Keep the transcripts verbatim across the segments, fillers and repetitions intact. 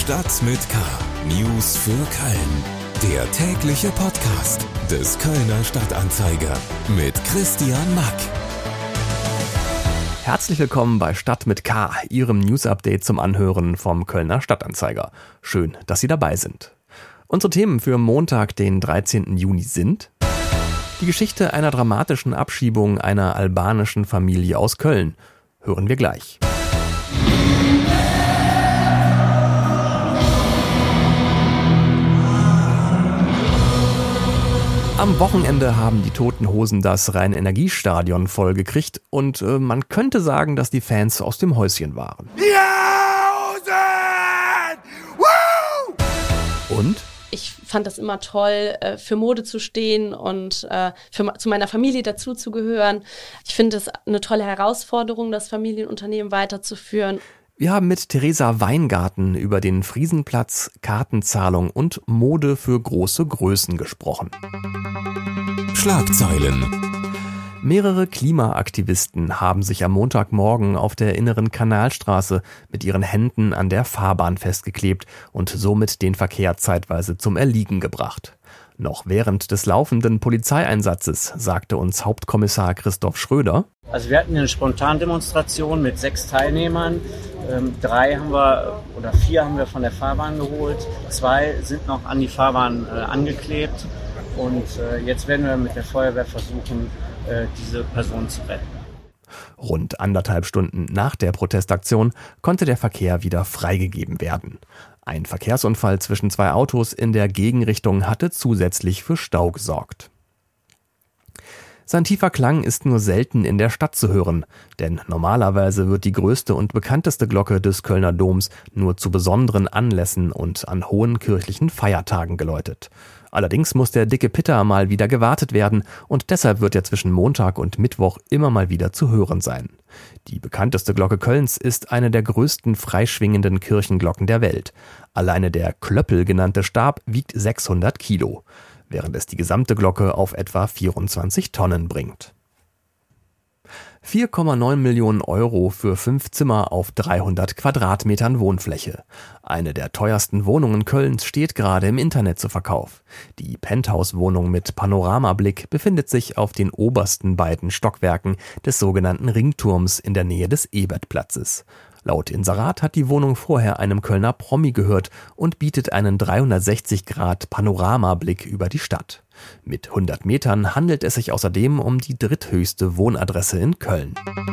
Stadt mit K. News für Köln. Der tägliche Podcast des Kölner Stadtanzeiger mit Christian Mack. Herzlich willkommen bei Stadt mit K, Ihrem News-Update zum Anhören vom Kölner Stadtanzeiger. Schön, dass Sie dabei sind. Unsere Themen für Montag, den dreizehnten Juni sind: die Geschichte einer dramatischen Abschiebung einer albanischen Familie aus Köln. Hören wir gleich. Am Wochenende haben die Toten Hosen das Rhein-Energiestadion vollgekriegt und äh, man könnte sagen, dass die Fans aus dem Häuschen waren. Und? Ich fand das immer toll, für Mode zu stehen und für, zu meiner Familie dazuzugehören. Ich finde es eine tolle Herausforderung, das Familienunternehmen weiterzuführen. Wir haben mit Theresa Weingarten über den Friesenplatz, Kartenzahlung und Mode für große Größen gesprochen. Schlagzeilen. Mehrere Klimaaktivisten haben sich am Montagmorgen auf der Inneren Kanalstraße mit ihren Händen an der Fahrbahn festgeklebt und somit den Verkehr zeitweise zum Erliegen gebracht. Noch während des laufenden Polizeieinsatzes sagte uns Hauptkommissar Christoph Schröder: Also wir hatten eine Spontandemonstration mit sechs Teilnehmern. Ähm, drei haben wir oder vier haben wir von der Fahrbahn geholt. Zwei sind noch an die Fahrbahn äh, angeklebt. Und äh, jetzt werden wir mit der Feuerwehr versuchen, äh, diese Personen zu retten. Rund anderthalb Stunden nach der Protestaktion konnte der Verkehr wieder freigegeben werden. Ein Verkehrsunfall zwischen zwei Autos in der Gegenrichtung hatte zusätzlich für Stau gesorgt. Sein tiefer Klang ist nur selten in der Stadt zu hören, denn normalerweise wird die größte und bekannteste Glocke des Kölner Doms nur zu besonderen Anlässen und an hohen kirchlichen Feiertagen geläutet. Allerdings muss der dicke Pitter mal wieder gewartet werden und deshalb wird er zwischen Montag und Mittwoch immer mal wieder zu hören sein. Die bekannteste Glocke Kölns ist eine der größten freischwingenden Kirchenglocken der Welt. Alleine der Klöppel genannte Stab wiegt sechshundert Kilo, während es die gesamte Glocke auf etwa vierundzwanzig Tonnen bringt. vier Komma neun Millionen Euro für fünf Zimmer auf dreihundert Quadratmetern Wohnfläche. Eine der teuersten Wohnungen Kölns steht gerade im Internet zu Verkauf. Die Penthouse-Wohnung mit Panoramablick befindet sich auf den obersten beiden Stockwerken des sogenannten Ringturms in der Nähe des Ebertplatzes. Laut Inserat hat die Wohnung vorher einem Kölner Promi gehört und bietet einen dreihundertsechzig Grad Panoramablick über die Stadt. Mit hundert Metern handelt es sich außerdem um die dritthöchste Wohnadresse in Köln.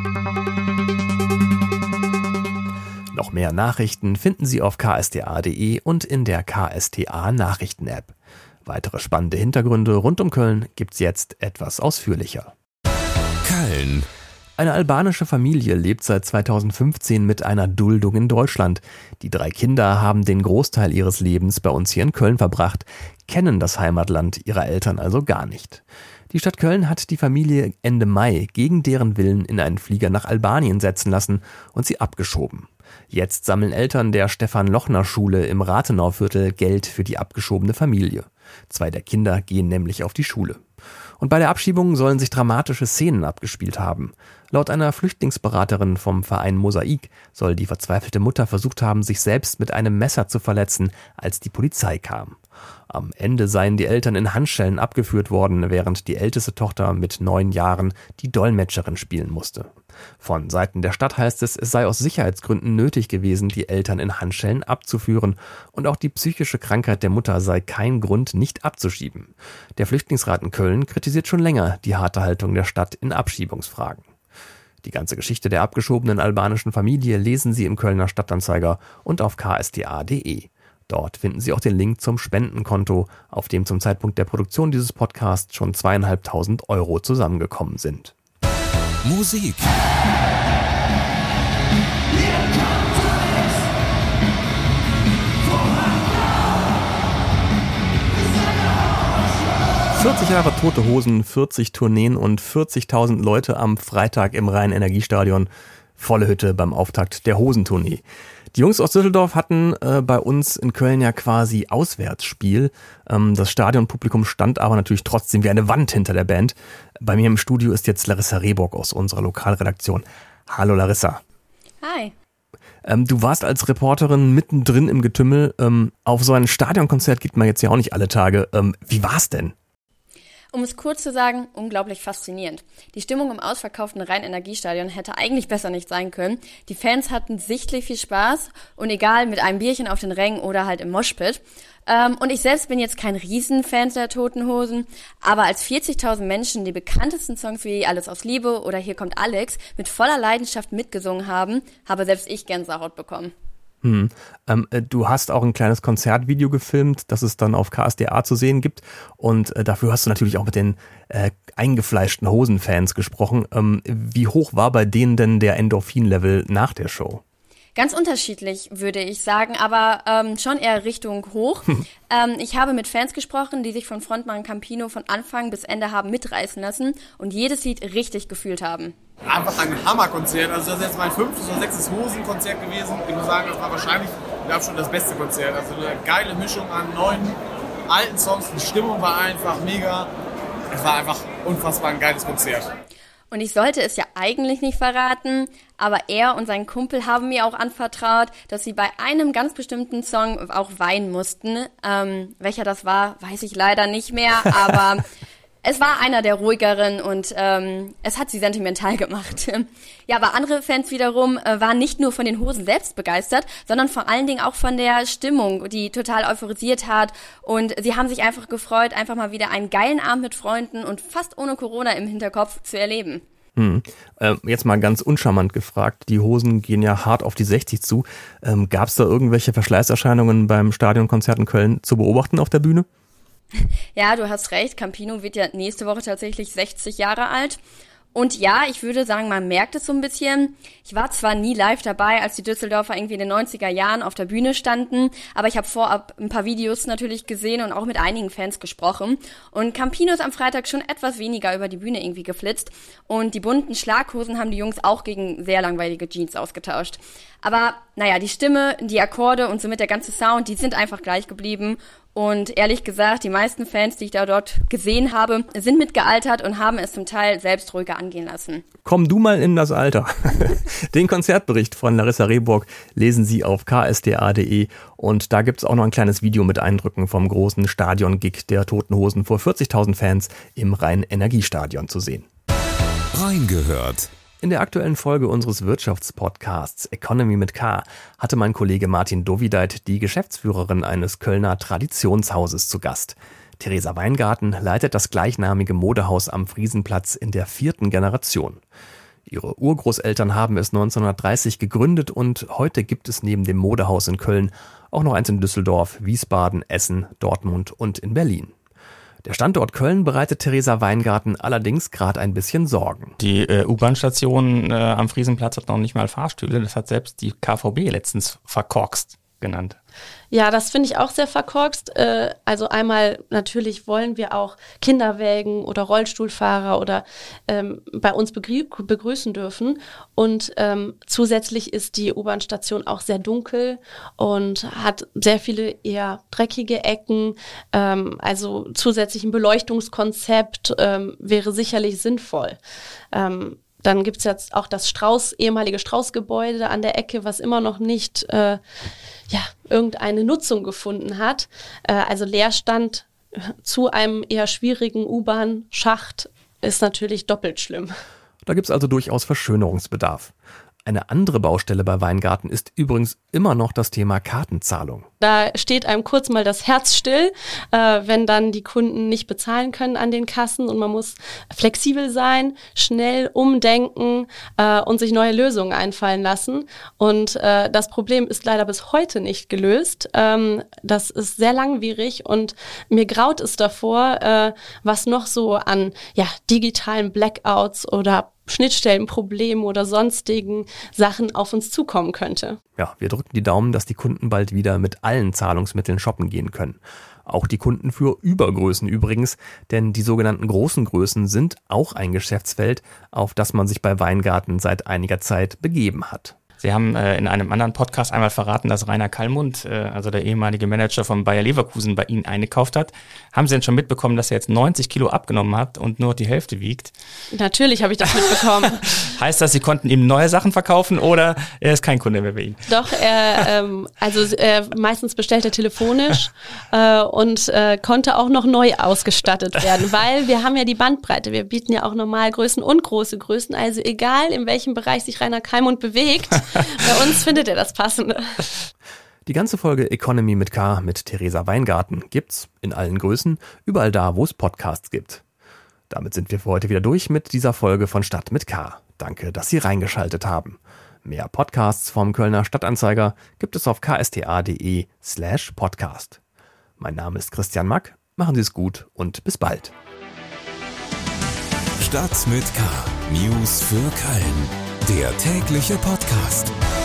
Noch mehr Nachrichten finden Sie auf k s t a punkt d e und in der K S T A Nachrichten-App. Weitere spannende Hintergründe rund um Köln gibt's jetzt etwas ausführlicher. Köln. Eine albanische Familie lebt seit zweitausendfünfzehn mit einer Duldung in Deutschland. Die drei Kinder haben den Großteil ihres Lebens bei uns hier in Köln verbracht, kennen das Heimatland ihrer Eltern also gar nicht. Die Stadt Köln hat die Familie Ende Mai gegen deren Willen in einen Flieger nach Albanien setzen lassen und sie abgeschoben. Jetzt sammeln Eltern der Stefan-Lochner-Schule im Rathenauviertel Geld für die abgeschobene Familie. Zwei der Kinder gehen nämlich auf die Schule. Und bei der Abschiebung sollen sich dramatische Szenen abgespielt haben. Laut einer Flüchtlingsberaterin vom Verein Mosaik soll die verzweifelte Mutter versucht haben, sich selbst mit einem Messer zu verletzen, als die Polizei kam. Am Ende seien die Eltern in Handschellen abgeführt worden, während die älteste Tochter mit neun Jahren die Dolmetscherin spielen musste. Von Seiten der Stadt heißt es, es sei aus Sicherheitsgründen nötig gewesen, die Eltern in Handschellen abzuführen und auch die psychische Krankheit der Mutter sei kein Grund, nicht abzuschieben. Der Flüchtlingsrat in Köln kritisiert schon länger die harte Haltung der Stadt in Abschiebungsfragen. Die ganze Geschichte der abgeschobenen albanischen Familie lesen Sie im Kölner Stadtanzeiger und auf k s t a punkt d e. Dort finden Sie auch den Link zum Spendenkonto, auf dem zum Zeitpunkt der Produktion dieses Podcasts schon zweieinhalbtausend Euro zusammengekommen sind. Musik. vierzig Jahre Tote Hosen, vierzig Tourneen und vierzigtausend Leute am Freitag im Rhein-Energiestadion. Volle Hütte beim Auftakt der Hosentournee. Die Jungs aus Düsseldorf hatten äh, bei uns in Köln ja quasi Auswärtsspiel. Ähm, das Stadionpublikum stand aber natürlich trotzdem wie eine Wand hinter der Band. Bei mir im Studio ist jetzt Larissa Rehbock aus unserer Lokalredaktion. Hallo Larissa. Hi. Ähm, du warst als Reporterin mittendrin im Getümmel. Ähm, auf so ein Stadionkonzert geht man jetzt ja auch nicht alle Tage. Ähm, wie war's denn? Um es kurz zu sagen, unglaublich faszinierend. Die Stimmung im ausverkauften Rhein-Energiestadion hätte eigentlich besser nicht sein können. Die Fans hatten sichtlich viel Spaß und egal, mit einem Bierchen auf den Rängen oder halt im Moshpit. Ähm, und ich selbst bin jetzt kein Riesenfan der Toten Hosen, aber als vierzigtausend Menschen die bekanntesten Songs wie Alles aus Liebe oder Hier kommt Alex mit voller Leidenschaft mitgesungen haben, habe selbst ich Gänsehaut bekommen. Hm. Ähm, du hast auch ein kleines Konzertvideo gefilmt, das es dann auf K S D A zu sehen gibt und äh, dafür hast du natürlich auch mit den äh, eingefleischten Hosenfans gesprochen. Ähm, wie hoch war bei denen denn der Endorphin-Level nach der Show? Ganz unterschiedlich, würde ich sagen, aber ähm, schon eher Richtung hoch. ähm, ich habe mit Fans gesprochen, die sich von Frontmann Campino von Anfang bis Ende haben mitreißen lassen und jedes Lied richtig gefühlt haben. Einfach ein Hammerkonzert. Also das ist jetzt mein fünftes oder sechstes Hosenkonzert gewesen. Ich muss sagen, das war wahrscheinlich, ich glaube schon das beste Konzert. Also eine geile Mischung an neuen, alten Songs. Die Stimmung war einfach mega. Es war einfach unfassbar ein geiles Konzert. Und ich sollte es ja eigentlich nicht verraten, aber er und sein Kumpel haben mir auch anvertraut, dass sie bei einem ganz bestimmten Song auch weinen mussten. Ähm, welcher das war, weiß ich leider nicht mehr, aber es war einer der ruhigeren und ähm, es hat sie sentimental gemacht. Ja, aber andere Fans wiederum äh, waren nicht nur von den Hosen selbst begeistert, sondern vor allen Dingen auch von der Stimmung, die total euphorisiert hat. Und sie haben sich einfach gefreut, einfach mal wieder einen geilen Abend mit Freunden und fast ohne Corona im Hinterkopf zu erleben. Hm. Äh, jetzt mal ganz uncharmant gefragt, die Hosen gehen ja hart auf die sechzig zu. Ähm, gab es da irgendwelche Verschleißerscheinungen beim Stadionkonzert in Köln zu beobachten auf der Bühne? Ja, du hast recht, Campino wird ja nächste Woche tatsächlich sechzig Jahre alt. Und ja, ich würde sagen, man merkt es so ein bisschen. Ich war zwar nie live dabei, als die Düsseldorfer irgendwie in den neunziger Jahren auf der Bühne standen, aber ich habe vorab ein paar Videos natürlich gesehen und auch mit einigen Fans gesprochen. Und Campino ist am Freitag schon etwas weniger über die Bühne irgendwie geflitzt. Und die bunten Schlaghosen haben die Jungs auch gegen sehr langweilige Jeans ausgetauscht. Aber naja, die Stimme, die Akkorde und somit der ganze Sound, die sind einfach gleich geblieben. Und ehrlich gesagt, die meisten Fans, die ich da dort gesehen habe, sind mitgealtert und haben es zum Teil selbst ruhiger angehen lassen. Komm du mal in das Alter. Den Konzertbericht von Larissa Rehburg lesen Sie auf k s d a punkt d e und da gibt's auch noch ein kleines Video mit Eindrücken vom großen Stadion-Gig der Toten Hosen vor vierzigtausend Fans im Rhein-Energiestadion zu sehen. Reingehört. In der aktuellen Folge unseres Wirtschaftspodcasts Economy mit K hatte mein Kollege Martin Dovideit die Geschäftsführerin eines Kölner Traditionshauses zu Gast. Theresa Weingarten leitet das gleichnamige Modehaus am Friesenplatz in der vierten Generation. Ihre Urgroßeltern haben es neunzehnhundertdreißig gegründet und heute gibt es neben dem Modehaus in Köln auch noch eins in Düsseldorf, Wiesbaden, Essen, Dortmund und in Berlin. Der Standort Köln bereitet Theresa Weingarten allerdings gerade ein bisschen Sorgen. Die äh, U-Bahn-Station äh, am Friesenplatz hat noch nicht mal Fahrstühle. Das hat selbst die K V B letztens verkorkst genannt. Ja, das finde ich auch sehr verkorkst. Äh, also einmal natürlich wollen wir auch Kinderwägen oder Rollstuhlfahrer oder ähm, bei uns begrü- begrüßen dürfen. Und ähm, zusätzlich ist die U-Bahn-Station auch sehr dunkel und hat sehr viele eher dreckige Ecken. Ähm, also zusätzlich ein Beleuchtungskonzept ähm, wäre sicherlich sinnvoll. Ähm, Dann gibt's jetzt auch das Strauß, ehemalige Strauß-Gebäude an der Ecke, was immer noch nicht äh, ja, irgendeine Nutzung gefunden hat. Äh, also Leerstand zu einem eher schwierigen U-Bahn-Schacht ist natürlich doppelt schlimm. Da gibt's also durchaus Verschönerungsbedarf. Eine andere Baustelle bei Weingarten ist übrigens immer noch das Thema Kartenzahlung. Da steht einem kurz mal das Herz still, äh, wenn dann die Kunden nicht bezahlen können an den Kassen und man muss flexibel sein, schnell umdenken äh, und sich neue Lösungen einfallen lassen. Und äh, das Problem ist leider bis heute nicht gelöst. Ähm, das ist sehr langwierig und mir graut es davor, äh, was noch so an ja, digitalen Blackouts oder Schnittstellenproblemen oder sonstigen Sachen auf uns zukommen könnte. Ja, wir drücken die Daumen, dass die Kunden bald wieder mit allen Zahlungsmitteln shoppen gehen können. Auch die Kunden für Übergrößen übrigens, denn die sogenannten großen Größen sind auch ein Geschäftsfeld, auf das man sich bei Weingarten seit einiger Zeit begeben hat. Sie haben äh, in einem anderen Podcast einmal verraten, dass Rainer Kallmund, äh, also der ehemalige Manager von Bayer Leverkusen, bei Ihnen eingekauft hat. Haben Sie denn schon mitbekommen, dass er jetzt neunzig Kilo abgenommen hat und nur die Hälfte wiegt? Natürlich habe ich das mitbekommen. Heißt das, Sie konnten ihm neue Sachen verkaufen oder er ist kein Kunde mehr bei Ihnen? Doch, er, ähm, also äh, meistens bestellt er telefonisch äh, und äh, konnte auch noch neu ausgestattet werden, weil wir haben ja die Bandbreite. Wir bieten ja auch Normalgrößen und große Größen. Also egal, in welchem Bereich sich Rainer Kallmund bewegt, bei uns findet er das Passende. Die ganze Folge Economy mit K mit Theresa Weingarten gibt's in allen Größen, überall da, wo es Podcasts gibt. Damit sind wir für heute wieder durch mit dieser Folge von Stadt mit K. Danke, dass Sie reingeschaltet haben. Mehr Podcasts vom Kölner Stadtanzeiger gibt es auf ksta.de slash podcast. Mein Name ist Christian Mack, machen Sie es gut und bis bald. Stadt mit K. News für Köln. Der tägliche Podcast.